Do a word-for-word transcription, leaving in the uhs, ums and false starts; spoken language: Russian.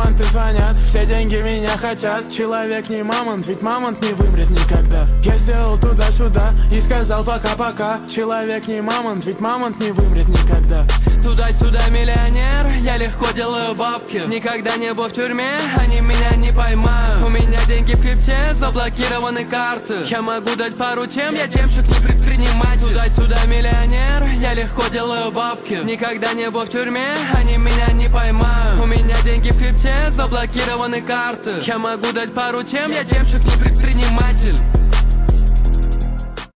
банкоматы звонят, все деньги меня хотят. Человек не мамонт, ведь мамонт не вымрет никогда. Я сделал туда-сюда и сказал пока-пока. Человек не мамонт, ведь мамонт не вымрет никогда. Туда-сюда миллионер, я легко делаю бабки. Никогда не был в тюрьме, они меня не поймают. У меня деньги в крипте, заблокированы карты. Я могу дать пару тем, я темщик, не предприниматель. Туда-сюда миллионер, я легко делаю бабки. Никогда не был в тюрьме, они меня не поймают. У меня деньги в крипте, заблокированы карты. Я могу дать пару тем, я темщик, не предприниматель.